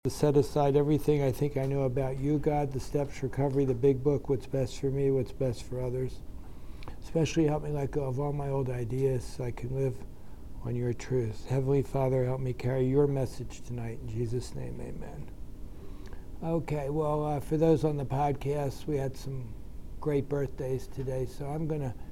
To set aside everything I think I know about you, God, the steps, recovery, the big book, what's best for me, what's best for others. Especially help me let go of all my old ideas so I can live on your truth. Heavenly Father, help me carry your message tonight. In Jesus' name, amen. Okay, well, for those on the podcast, we had some great birthdays today, so I'm going to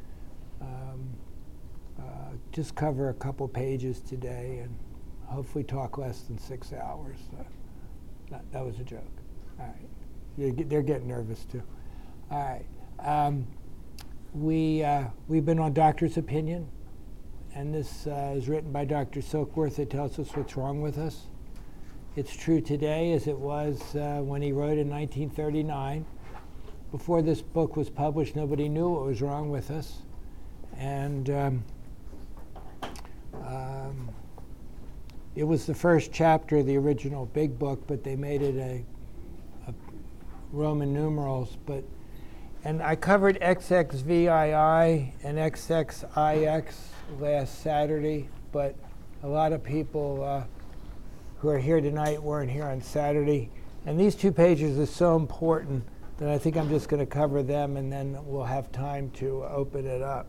just cover a couple pages today and hopefully talk less than 6 hours. That was a joke. All right. They're getting nervous too. All right. We've been on Doctor's Opinion, and this is written by Dr. Silkworth. It tells us what's wrong with us. It's true today as it was when he wrote in 1939. Before this book was published, nobody knew what was wrong with us. And it was the first chapter of the original big book, but they made it a Roman numerals. And I covered XXVII and XXIX last Saturday, but a lot of people who are here tonight weren't here on Saturday. And these 2 pages are so important that I think I'm just going to cover them, and then we'll have time to open it up.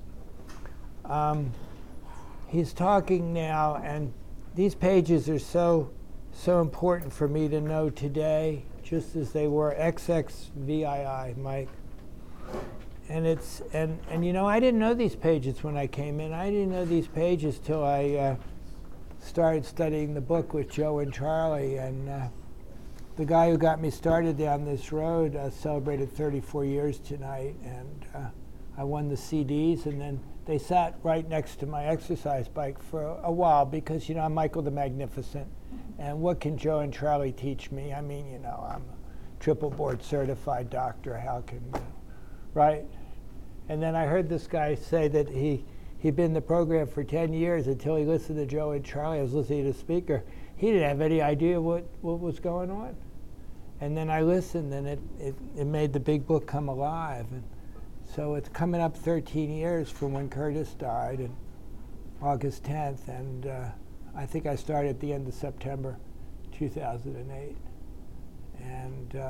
He's talking now, and these pages are so important for me to know today, just as they were XXVII, Mike. And you know, I didn't know these pages when I came in. I didn't know these pages till I started studying the book with Joe and Charlie. And the guy who got me started down this road celebrated 34 years tonight, and I won the CDs, and then they sat right next to my exercise bike for a while because, you know, I'm Michael the Magnificent. And what can Joe and Charlie teach me? I mean, you know, I'm a triple board certified doctor. How can, right? And then I heard this guy say that he'd been in the program for 10 years until he listened to Joe and Charlie. I was listening to the speaker. He didn't have any idea what was going on. And then I listened, and it made the big book come alive. And so it's coming up 13 years from when Curtis died, and August 10th, and I think I started at the end of September 2008. And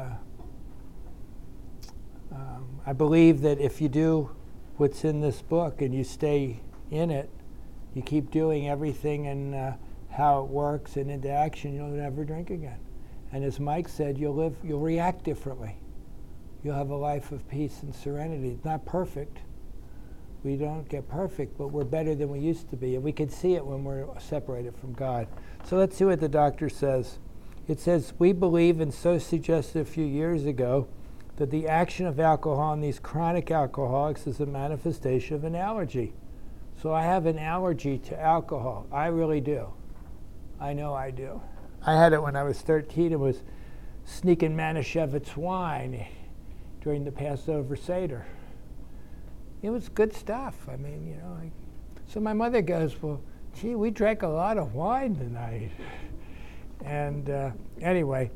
I believe that if you do what's in this book and you stay in it, you keep doing everything and how it works and into action, you'll never drink again. And as Mike said, you'll react differently. You'll have a life of peace and serenity. It's not perfect. We don't get perfect, but we're better than we used to be. And we can see it when we're separated from God. So let's see what the doctor says. It says, we believe, and so suggested a few years ago, that the action of alcohol on these chronic alcoholics is a manifestation of an allergy. So I have an allergy to alcohol. I really do. I know I do. I had it when I was 13. It was sneaking Manischewitz wine during the Passover Seder. It was good stuff. I mean, you know. So my mother goes, well, gee, we drank a lot of wine tonight. And anyway,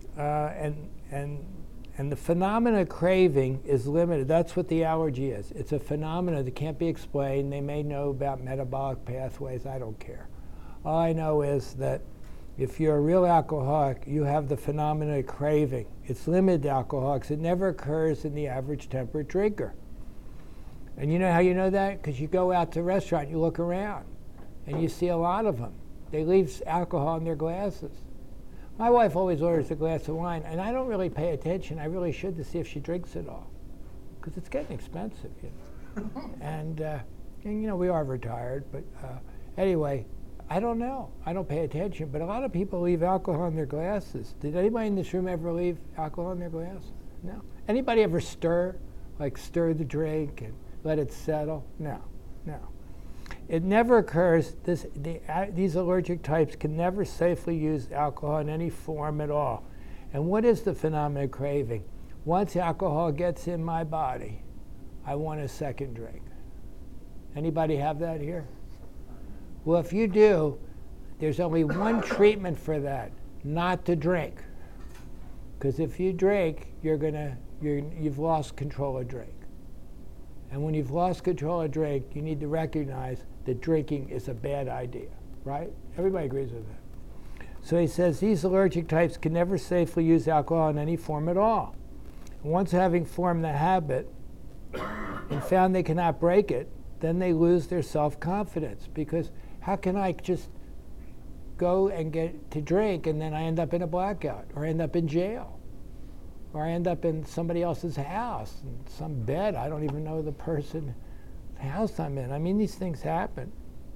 and the phenomena of craving is limited. That's what the allergy is. It's a phenomena that can't be explained. They may know about metabolic pathways. I don't care. All I know is that if you're a real alcoholic, you have the phenomena of craving. It's limited to alcoholics. It never occurs in the average temperate drinker. And you know how you know that? Because you go out to a restaurant, you look around, and you see a lot of them. They leave alcohol in their glasses. My wife always orders a glass of wine, and I don't really pay attention. I really should, to see if she drinks it all, because it's getting expensive, you know. And you know, we are retired, but anyway, I don't know. I don't pay attention, but a lot of people leave alcohol in their glasses. Did anybody in this room ever leave alcohol in their glass? No. Anybody ever stir the drink and let it settle? No. It never occurs. These allergic types can never safely use alcohol in any form at all. And what is the phenomenon of craving? Once alcohol gets in my body, I want a second drink. Anybody have that here? Well, if you do, there's only one treatment for that: not to drink. Because if you drink, you've lost control of drink. And when you've lost control of drink, you need to recognize that drinking is a bad idea, right? Everybody agrees with that. So he says these allergic types can never safely use alcohol in any form at all. Once having formed the habit and found they cannot break it, then they lose their self-confidence, because how can I just go and get to drink and then I end up in a blackout, or I end up in jail, or I end up in somebody else's house, in some bed. I don't even know the person's house I'm in. I mean, these things happen.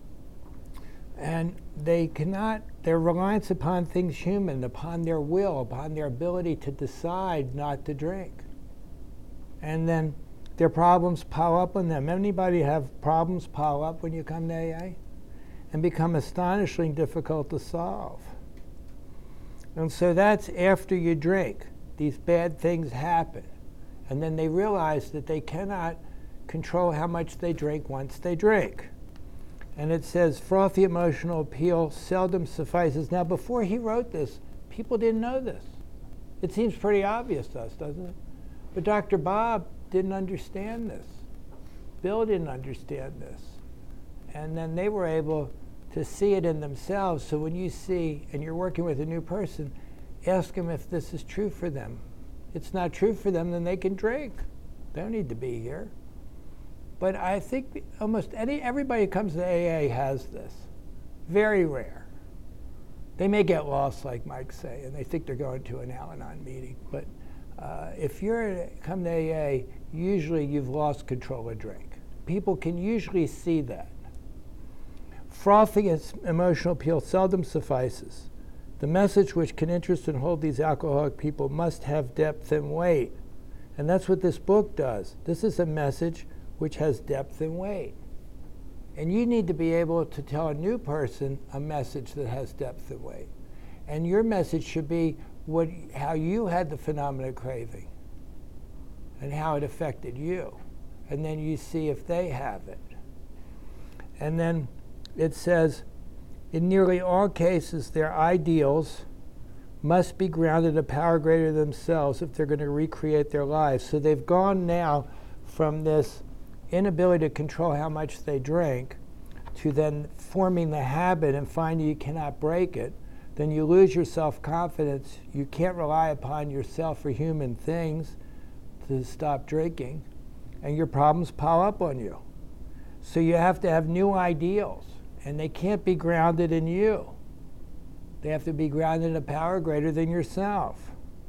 And they cannot, their reliance upon things human, upon their will, upon their ability to decide not to drink. And then their problems pile up on them. Anybody have problems pile up when you come to AA? And become astonishingly difficult to solve. And so that's after you drink. These bad things happen. And then they realize that they cannot control how much they drink once they drink. And it says, frothy emotional appeal seldom suffices. Now, before he wrote this, people didn't know this. It seems pretty obvious to us, doesn't it? But Dr. Bob didn't understand this. Bill didn't understand this. And then they were able to see it in themselves. So when you see, and you're working with a new person, ask them if this is true for them. If it's not true for them, then they can drink. They don't need to be here. But I think almost everybody who comes to AA has this. Very rare. They may get lost, like Mike say, and they think they're going to an Al-Anon meeting. But if you're come to AA, usually you've lost control of drink. People can usually see that. Frothy emotional appeal seldom suffices. The message which can interest and hold these alcoholic people must have depth and weight. And that's what this book does. This is a message which has depth and weight. And you need to be able to tell a new person a message that has depth and weight. And your message should be how you had the phenomenon of craving and how it affected you. And then you see if they have it. And then it says, in nearly all cases, their ideals must be grounded in a power greater than themselves if they're going to recreate their lives. So they've gone now from this inability to control how much they drink to then forming the habit and finding you cannot break it. Then you lose your self-confidence. You can't rely upon yourself or human things to stop drinking, and your problems pile up on you. So you have to have new ideals, and they can't be grounded in you. They have to be grounded in a power greater than yourself.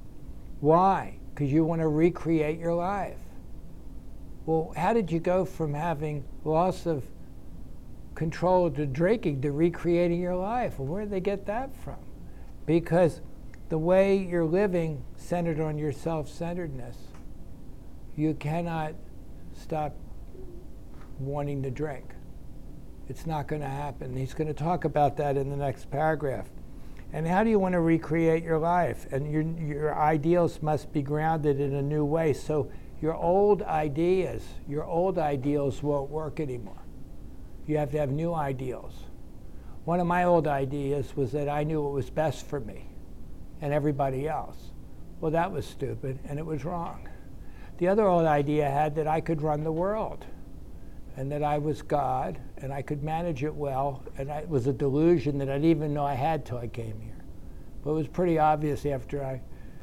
Why? Because you want to recreate your life. Well, how did you go from having loss of control to drinking to recreating your life? Well, where did they get that from? Because the way you're living centered on your self-centeredness, you cannot stop wanting to drink. It's not going to happen. He's going to talk about that in the next paragraph. And how do you want to recreate your life? And your ideals must be grounded in a new way. So your old ideals won't work anymore. You have to have new ideals. One of my old ideas was that I knew what was best for me and everybody else. Well, that was stupid, and it was wrong. The other old idea had that I could run the world, and that I was God, and I could manage it well, and it was a delusion that I didn't even know I had till I came here. But it was pretty obvious after a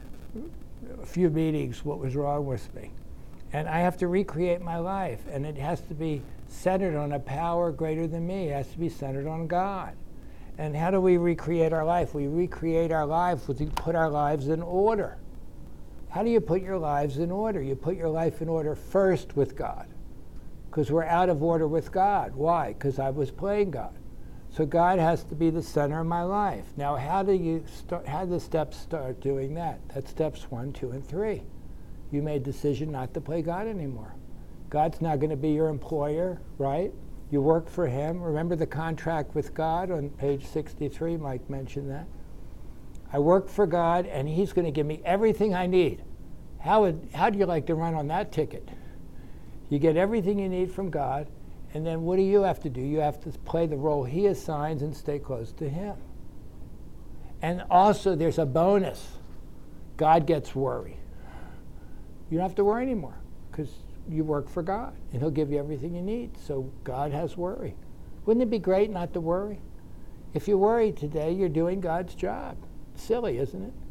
few meetings what was wrong with me. And I have to recreate my life, and it has to be centered on a power greater than me. It has to be centered on God. And how do we recreate our life? We recreate our life with, we put our lives in order. How do you put your lives in order? You put your life in order first with God, because we're out of order with God. Why? Because I was playing God. So God has to be the center of my life. Now, how do the steps start doing that? That's steps 1, 2, and 3. You made a decision not to play God anymore. God's not going to be your employer, right? You work for him. Remember the contract with God on page 63, Mike mentioned that. I work for God, and he's going to give me everything I need. How do you like to run on that ticket? You get everything you need from God, and then what do you have to do? You have to play the role he assigns and stay close to him. And also, there's a bonus. God gets worry. You don't have to worry anymore, because you work for God, and he'll give you everything you need. So God has worry. Wouldn't it be great not to worry? If you worry today, you're doing God's job. Silly, isn't it?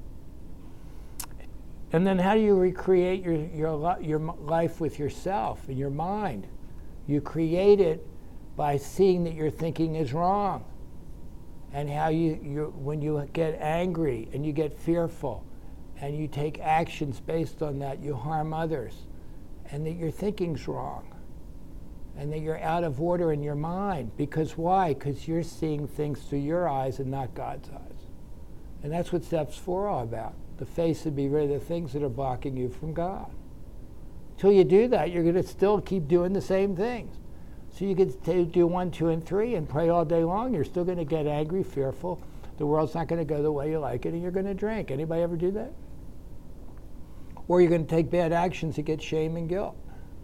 And then how do you recreate your life with yourself and your mind? You create it by seeing that your thinking is wrong. And how when you get angry and you get fearful and you take actions based on that, you harm others. And that your thinking's wrong. And that you're out of order in your mind. Because why? Because you're seeing things through your eyes and not God's eyes. And that's what steps 4 are about. The face would be rid of the things that are blocking you from God. Until you do that, you're going to still keep doing the same things. So you could do 1, 2, and 3 and pray all day long. You're still going to get angry, fearful. The world's not going to go the way you like it, and you're going to drink. Anybody ever do that? Or you're going to take bad actions and get shame and guilt.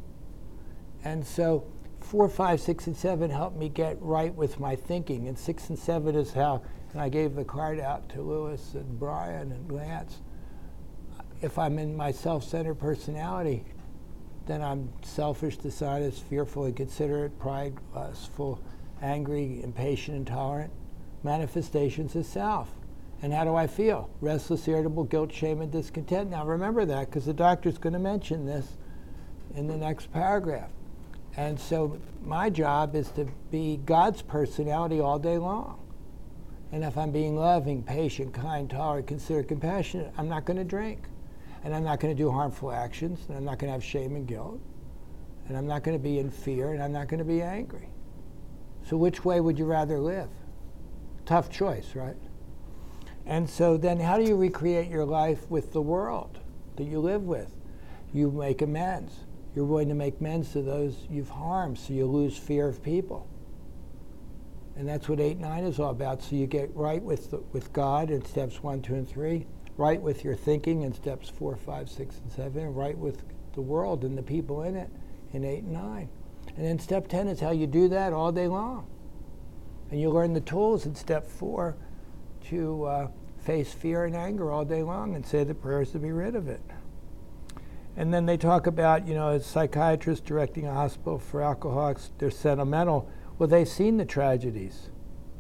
And so 4, 5, 6, and 7 help me get right with my thinking. And 6 and 7 is how, and I gave the card out to Lewis and Brian and Lance. If I'm in my self-centered personality, then I'm selfish, dishonest, fearful, inconsiderate, prideful, angry, impatient, intolerant. Manifestations of self. And how do I feel? Restless, irritable, guilt, shame, and discontent. Now remember that, because the doctor's going to mention this in the next paragraph. And so my job is to be God's personality all day long. And if I'm being loving, patient, kind, tolerant, considerate, compassionate, I'm not going to drink. And I'm not going to do harmful actions, and I'm not going to have shame and guilt, and I'm not going to be in fear, and I'm not going to be angry. So which way would you rather live? Tough choice, right? And so then how do you recreate your life with the world that you live with? You make amends. You're willing to make amends to those you've harmed, so you lose fear of people. And that's what 8, 9 is all about. So you get right with God in steps 1, 2, and 3. Right with your thinking in steps 4, 5, 6, and 7, and right with the world and the people in it in 8 and 9. And then step 10 is how you do that all day long. And you learn the tools in step 4 to face fear and anger all day long and say the prayers to be rid of it. And then they talk about, a psychiatrist directing a hospital for alcoholics, they're sentimental. Well, they've seen the tragedies.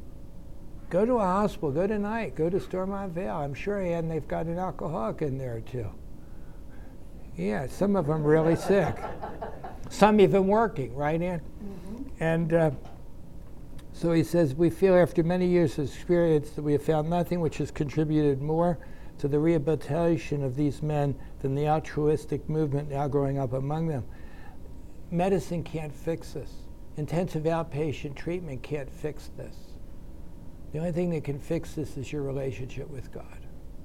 Go to a hospital, go tonight, go to Stormont Vale. I'm sure, Ann, they've got an alcoholic in there too. Yeah, some of them really sick. Some even working, right, Ann? Mm-hmm. And so he says, we feel after many years of experience that we have found nothing which has contributed more to the rehabilitation of these men than the altruistic movement now growing up among them. Medicine can't fix this. Intensive outpatient treatment can't fix this. The only thing that can fix this is your relationship with God.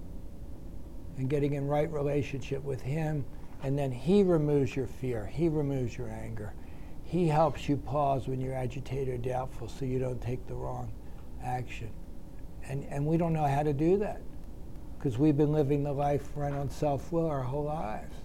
And getting in right relationship with Him, and then He removes your fear. He removes your anger. He helps you pause when you're agitated or doubtful so you don't take the wrong action. And we don't know how to do that because we've been living the life run on self-will our whole lives.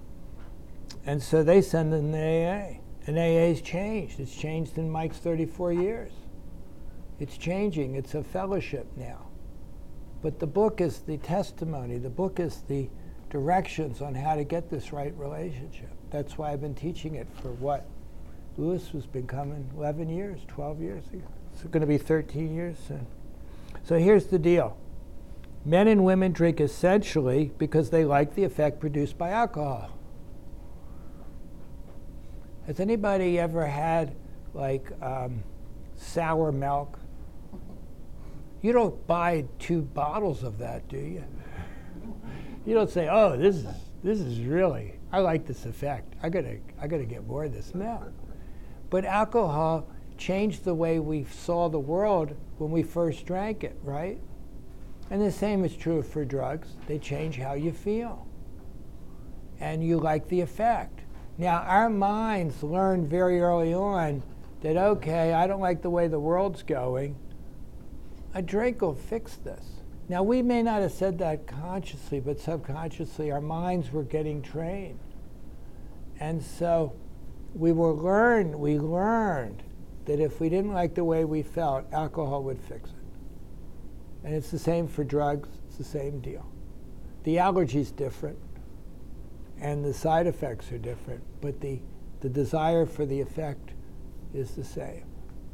And so they send in the AA. And AA's changed. It's changed in Mike's 34 years. It's changing. It's a fellowship now. But the book is the testimony. The book is the directions on how to get this right relationship. That's why I've been teaching it for what? Lewis has been coming 11 years, 12 years ago. It's going to be 13 years soon. So here's the deal. Men and women drink essentially because they like the effect produced by alcohol. Has anybody ever had sour milk? You don't buy 2 bottles of that, do you? You don't say, "Oh, this is really, I like this effect. I gotta get more of this." No. But alcohol changed the way we saw the world when we first drank it, right? And the same is true for drugs. They change how you feel. And you like the effect. Now, our minds learn very early on that, okay, I don't like the way the world's going. A drink will fix this. Now, we may not have said that consciously, but subconsciously, our minds were getting trained. And so we learned that if we didn't like the way we felt, alcohol would fix it. And it's the same for drugs. It's the same deal. The allergy's different, and the side effects are different, but the desire for the effect is the same.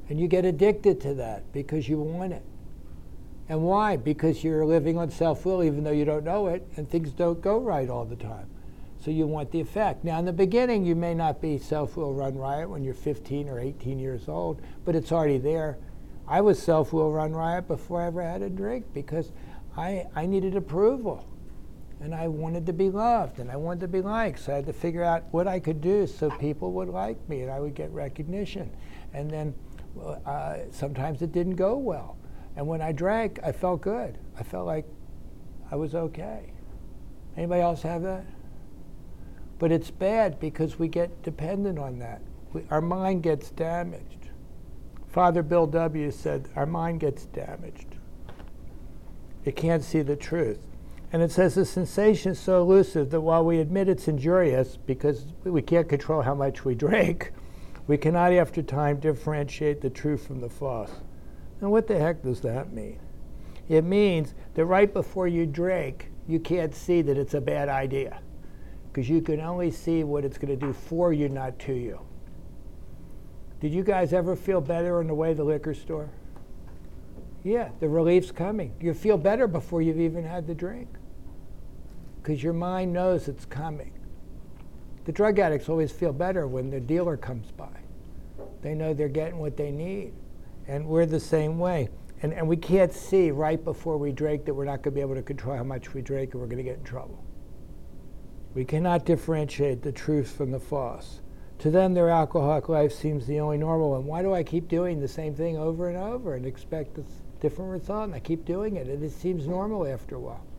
And you get addicted to that because you want it. And why? Because you're living on self-will even though you don't know it, and things don't go right all the time. So you want the effect. Now in the beginning you may not be self-will run riot when you're 15 or 18 years old, but it's already there. I was self-will run riot before I ever had a drink because I needed approval. And I wanted to be loved, and I wanted to be liked. So I had to figure out what I could do so people would like me and I would get recognition. And then sometimes it didn't go well. And when I drank, I felt good. I felt like I was okay. Anybody else have that? But it's bad because we get dependent on that. Our mind gets damaged. Father Bill W. said, our mind gets damaged. It can't see the truth. And it says the sensation is so elusive that while we admit it's injurious because we can't control how much we drink, we cannot after time differentiate the true from the false. Now what the heck does that mean? It means that right before you drink, you can't see that it's a bad idea because you can only see what it's going to do for you, not to you. Did you guys ever feel better on the way to the liquor store? Yeah, the relief's coming. You feel better before you've even had the drink because your mind knows it's coming. The drug addicts always feel better when the dealer comes by. They know they're getting what they need. And we're the same way. And we can't see right before we drink that we're not going to be able to control how much we drink and we're going to get in trouble. We cannot differentiate the truth from the false. To them, their alcoholic life seems the only normal one. Why do I keep doing the same thing over and over and expect a different result? And I keep doing it, and it seems normal after a while.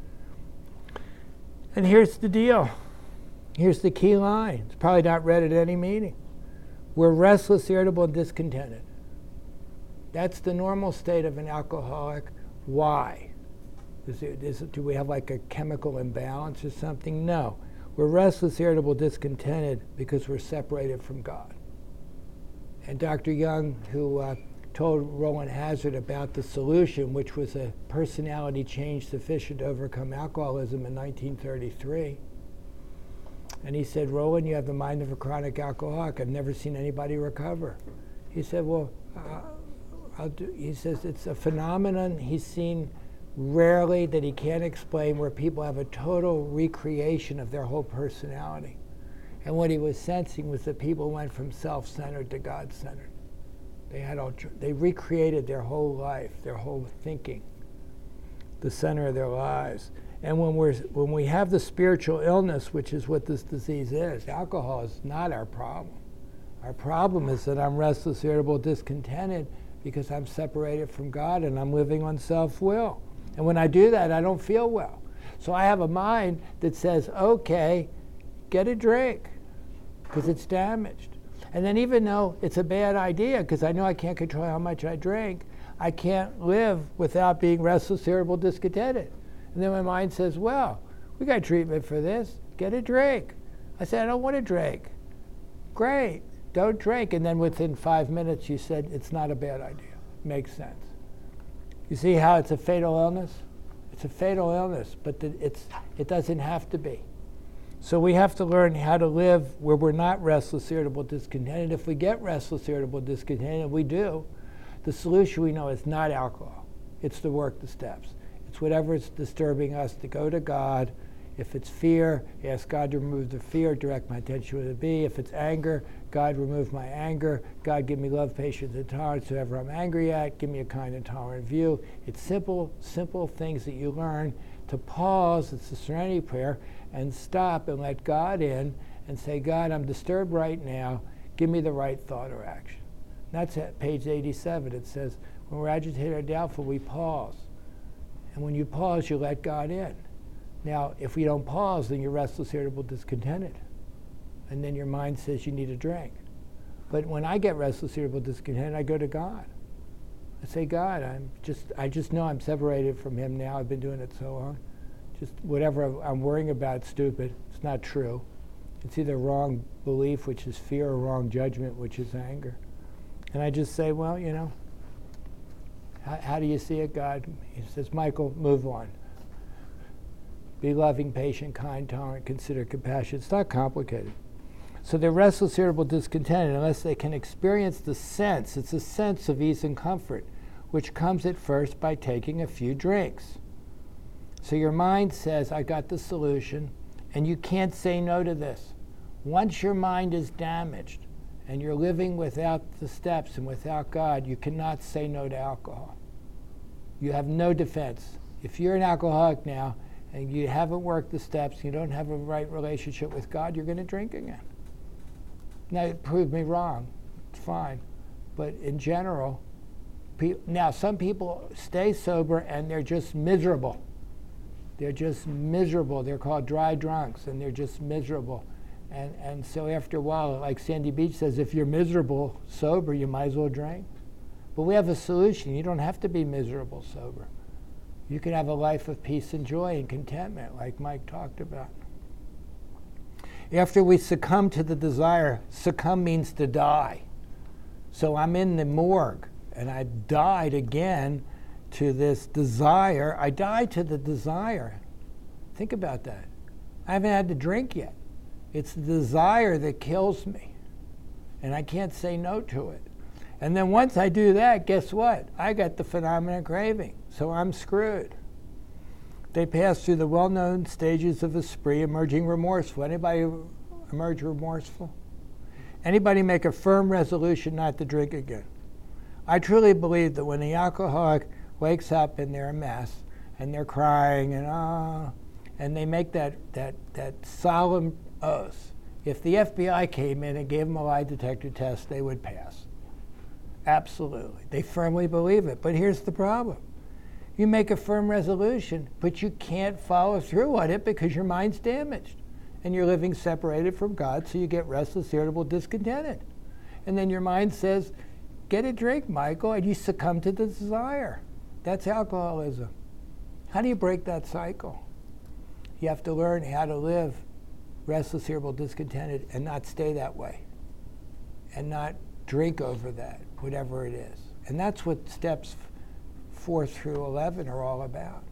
And here's the deal. Here's the key line. It's probably not read at any meeting. We're restless, irritable, and discontented. That's the normal state of an alcoholic. Why? Do we have like a chemical imbalance or something? No. We're restless, irritable, discontented because we're separated from God. And Dr. Young, who told Roland Hazard about the solution, which was a personality change sufficient to overcome alcoholism in 1933, and he said, Roland, you have the mind of a chronic alcoholic. I've never seen anybody recover. He said, well, he says it's a phenomenon he's seen rarely that he can't explain where people have a total recreation of their whole personality. And what he was sensing was that people went from self-centered to God-centered. They recreated their whole life, their whole thinking, the center of their lives. And when we have the spiritual illness, which is what this disease is, alcohol is not our problem. Our problem is that I'm restless, irritable, discontented because I'm separated from God and I'm living on self-will. And when I do that, I don't feel well. So I have a mind that says, okay, get a drink because it's damaged. And then even though it's a bad idea because I know I can't control how much I drink, I can't live without being restless, irritable, discontented. And then my mind says, well, we got treatment for this. Get a drink. I said, I don't want to drink. Great. Don't drink. And then within 5 minutes, you said, it's not a bad idea. Makes sense. You see how it's a fatal illness? It's a fatal illness, but it doesn't have to be. So we have to learn how to live where we're not restless, irritable, discontented. If we get restless, irritable, discontented, we do, the solution we know is not alcohol. It's to work the steps. It's whatever is disturbing us to go to God. If it's fear, ask God to remove the fear, direct my attention where it be. If it's anger, God remove my anger. God give me love, patience, and tolerance. Whoever I'm angry at, give me a kind and tolerant view. It's simple things that you learn to pause. It's the serenity prayer, and stop and let God in and say, God, I'm disturbed right now. Give me the right thought or action. And that's at page 87. It says, when we're agitated or doubtful, we pause. And when you pause, you let God in. Now, if we don't pause, then you're restless, irritable, discontented. And then your mind says you need a drink. But when I get restless, irritable, discontented, I go to God. I say, God, I just know I'm separated from Him now. I've been doing it so long. Just whatever I'm worrying about, stupid. It's not true. It's either wrong belief, which is fear, or wrong judgment, which is anger. And I just say, well, you know, how do you see it, God? He says, Michael, move on. Be loving, patient, kind, tolerant, considerate, compassionate. It's not complicated. So they're restless, irritable, discontented unless they can experience the sense. It's a sense of ease and comfort, which comes at first by taking a few drinks. So your mind says, I got the solution, and you can't say no to this. Once your mind is damaged and you're living without the steps and without God, you cannot say no to alcohol. You have no defense. If you're an alcoholic now and you haven't worked the steps, you don't have a right relationship with God, you're going to drink again. Now, prove me wrong. It's fine. But in general, now some people stay sober and they're just miserable. They're just miserable. They're called dry drunks, and they're just miserable. And so after a while, like Sandy Beach says, if you're miserable sober, you might as well drink. But we have a solution. You don't have to be miserable sober. You can have a life of peace and joy and contentment, like Mike talked about. After we succumb to the desire, succumb means to die. So I'm in the morgue, and I died again to this desire. I died to the desire. Think about that. I haven't had to drink yet. It's the desire that kills me, and I can't say no to it. And then once I do that, guess what? I got the phenomenon craving, so I'm screwed. They pass through the well-known stages of a spree, emerging remorseful. Anybody emerge remorseful? Anybody make a firm resolution not to drink again? I truly believe that when the alcoholic wakes up and they're a mess, and they're crying, and they make that solemn oath, if the FBI came in and gave them a lie detector test, they would pass. Absolutely. They firmly believe it. But here's the problem. You make a firm resolution, but you can't follow through on it because your mind's damaged. And you're living separated from God, so you get restless, irritable, discontented. And then your mind says, get a drink, Michael, and you succumb to the desire. That's alcoholism. How do you break that cycle? You have to learn how to live restless, irritable, discontented, and not stay that way. And not drink over that, whatever it is. And that's what steps 4 through 11 are all about.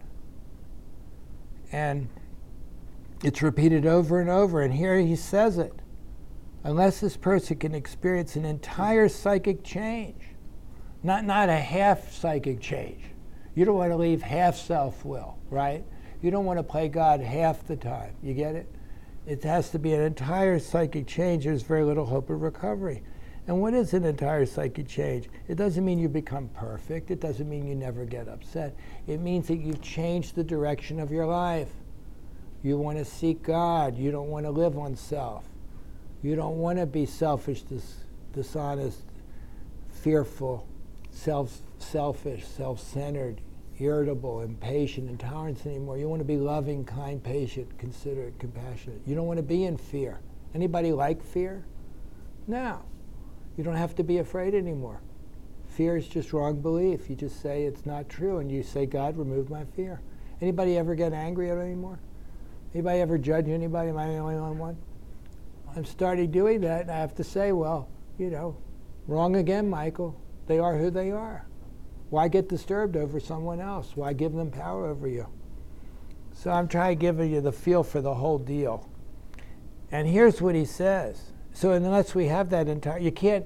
And it's repeated over and over, and here he says it. Unless this person can experience an entire psychic change, not a half psychic change. You don't want to leave half self-will, right? You don't want to play God half the time. You get it? It has to be an entire psychic change. There's very little hope of recovery. And what is an entire psychic change? It doesn't mean you become perfect. It doesn't mean you never get upset. It means that you've changed the direction of your life. You want to seek God. You don't want to live on self. You don't want to be selfish, dishonest, fearful, selfish, self-centered, irritable, impatient, intolerant anymore. You want to be loving, kind, patient, considerate, compassionate. You don't want to be in fear. Anybody like fear? No. You don't have to be afraid anymore. Fear is just wrong belief. You just say it's not true, and you say, God, remove my fear. Anybody ever get angry at it anymore? Anybody ever judge anybody? Am I the only one? I'm starting doing that, and I have to say, well, wrong again, Michael. They are who they are. Why get disturbed over someone else? Why give them power over you? So I'm trying to give you the feel for the whole deal. And here's what he says. So unless we have that entire, you can't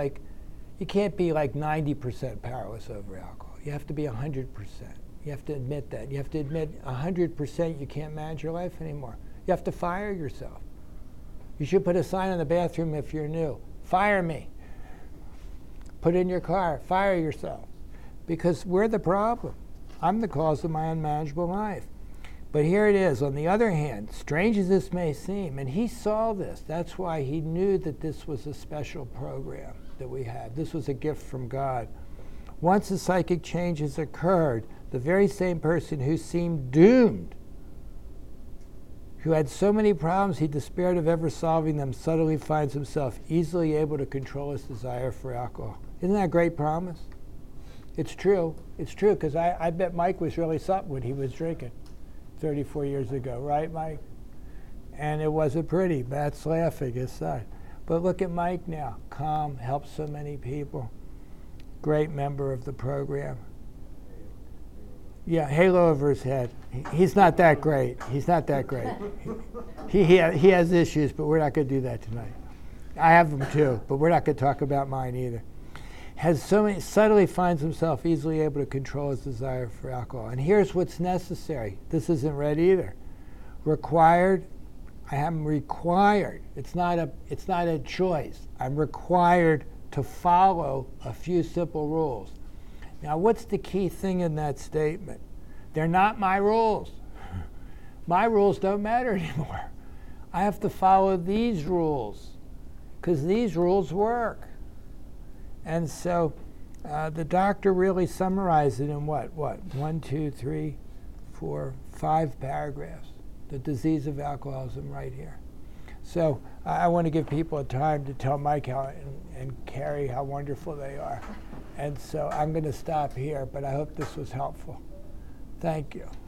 be like 90% powerless over alcohol. You have to be 100%. You have to admit that. You have to admit 100% you can't manage your life anymore. You have to fire yourself. You should put a sign on the bathroom if you're new. Fire me. Put it in your car. Fire yourself. Because we're the problem. I'm the cause of my unmanageable life. But here it is. On the other hand, strange as this may seem, and he saw this. That's why he knew that this was a special program that we had. This was a gift from God. Once the psychic changes occurred, the very same person who seemed doomed, who had so many problems he despaired of ever solving them, suddenly finds himself easily able to control his desire for alcohol. Isn't that a great promise? It's true. It's true, because I bet Mike was really something when he was drinking 34 years ago, right, Mike? And it wasn't pretty. Matt's laughing aside. But look at Mike now. Calm, helps so many people. Great member of the program. Yeah, halo over his head. He's not that great. He's not that great. He has issues, but we're not going to do that tonight. I have them too, but we're not going to talk about mine either. Suddenly finds himself easily able to control his desire for alcohol. And here's what's necessary. This isn't read either. Required. I am required. It's not a choice. I'm required to follow a few simple rules. Now, what's the key thing in that statement? They're not my rules. My rules don't matter anymore. I have to follow these rules because these rules work. And so the doctor really summarized it in what? 1, 2, 3, 4, 5 paragraphs. The disease of alcoholism right here. So I want to give people a time to tell Mike and Carrie how wonderful they are. And so I'm going to stop here, but I hope this was helpful. Thank you.